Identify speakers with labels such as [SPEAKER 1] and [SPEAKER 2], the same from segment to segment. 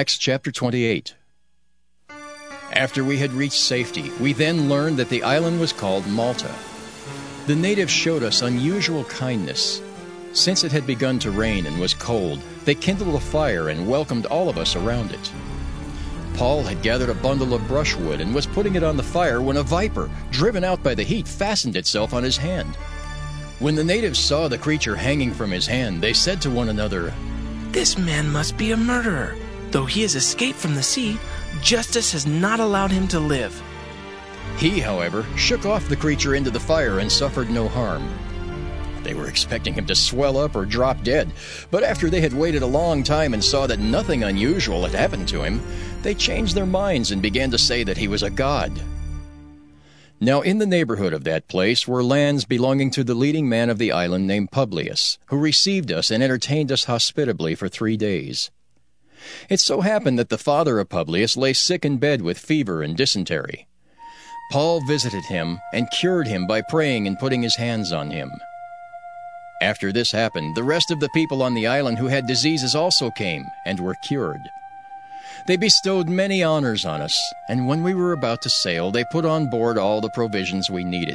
[SPEAKER 1] Acts chapter 28. After we had reached safety, we then learned that the island was called Malta. The natives showed us unusual kindness. Since it had begun to rain and was cold, they kindled a fire and welcomed all of us around it. Paul had gathered a bundle of brushwood and was putting it on the fire when a viper, driven out by the heat, fastened itself on his hand. When the natives saw the creature hanging from his hand, they said to one another,
[SPEAKER 2] "This man must be a murderer. Though he has escaped from the sea, justice has not allowed him to live."
[SPEAKER 1] He, however, shook off the creature into the fire and suffered no harm. They were expecting him to swell up or drop dead, but after they had waited a long time and saw that nothing unusual had happened to him, they changed their minds and began to say that he was a god. Now in the neighborhood of that place were lands belonging to the leading man of the island named Publius, who received us and entertained us hospitably for 3 days. It so happened that the father of Publius lay sick in bed with fever and dysentery. Paul visited him and cured him by praying and putting his hands on him. After this happened, the rest of the people on the island who had diseases also came and were cured. They bestowed many honors on us, and when we were about to sail, they put on board all the provisions we needed.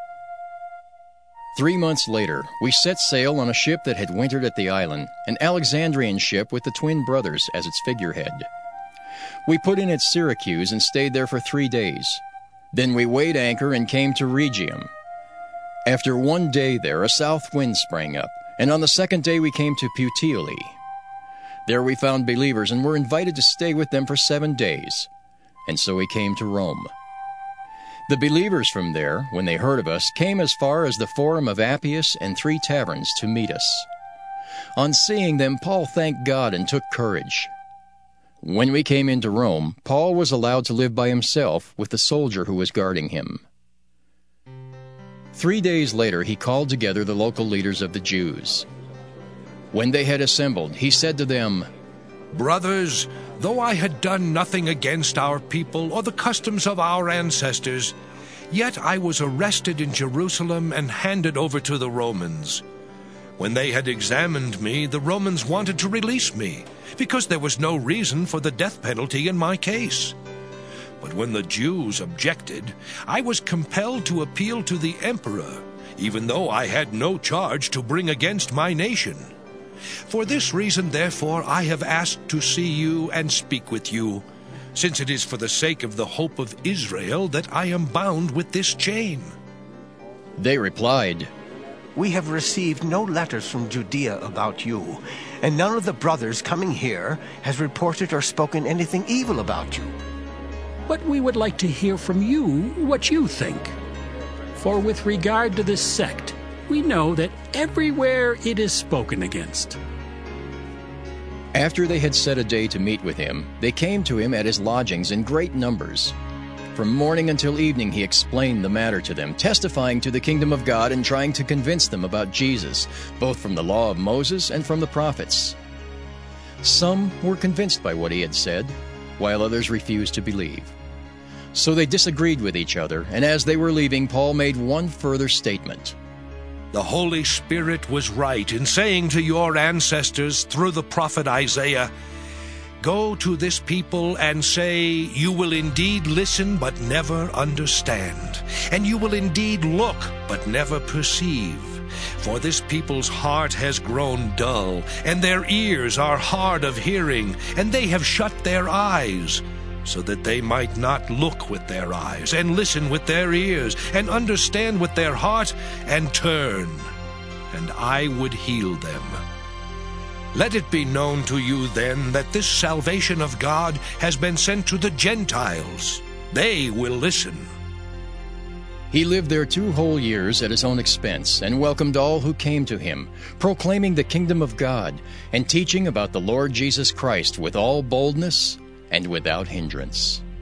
[SPEAKER 1] 3 months later, we set sail on a ship that had wintered at the island, an Alexandrian ship with the twin brothers as its figurehead. We put in at Syracuse and stayed there for 3 days. Then we weighed anchor and came to Rhegium. After 1 day there, a south wind sprang up, and on the 2nd day we came to Puteoli. There we found believers and were invited to stay with them for 7 days, and so we came to Rome. The believers from there, when they heard of us, came as far as the Forum of Appius and 3 taverns to meet us. On seeing them, Paul thanked God and took courage. When we came into Rome, Paul was allowed to live by himself with the soldier who was guarding him. 3 days later, he called together the local leaders of the Jews. When they had assembled, he said to them,
[SPEAKER 3] "Brothers, though I had done nothing against our people or the customs of our ancestors, yet I was arrested in Jerusalem and handed over to the Romans. When they had examined me, the Romans wanted to release me, because there was no reason for the death penalty in my case. But when the Jews objected, I was compelled to appeal to the emperor, even though I had no charge to bring against my nation. For this reason, therefore, I have asked to see you and speak with you, since it is for the sake of the hope of Israel that I am bound with this chain."
[SPEAKER 1] They replied,
[SPEAKER 4] "We have received no letters from Judea about you, and none of the brothers coming here has reported or spoken anything evil about you.
[SPEAKER 5] But we would like to hear from you what you think. For with regard to this sect, we know that everywhere it is spoken against."
[SPEAKER 1] After they had set a day to meet with him, they came to him at his lodgings in great numbers. From morning until evening he explained the matter to them, testifying to the kingdom of God and trying to convince them about Jesus, both from the law of Moses and from the prophets. Some were convinced by what he had said, while others refused to believe. So they disagreed with each other, and as they were leaving, Paul made one further statement.
[SPEAKER 3] "The Holy Spirit was right in saying to your ancestors through the prophet Isaiah, 'Go to this people and say, you will indeed listen but never understand, and you will indeed look but never perceive. For this people's heart has grown dull, and their ears are hard of hearing, and they have shut their eyes, so that they might not look with their eyes, and listen with their ears, and understand with their heart, and turn, and I would heal them.' Let it be known to you then that this salvation of God has been sent to the Gentiles. They will listen."
[SPEAKER 1] He lived there 2 whole years at his own expense and welcomed all who came to him, proclaiming the kingdom of God and teaching about the Lord Jesus Christ with all boldness and without hindrance.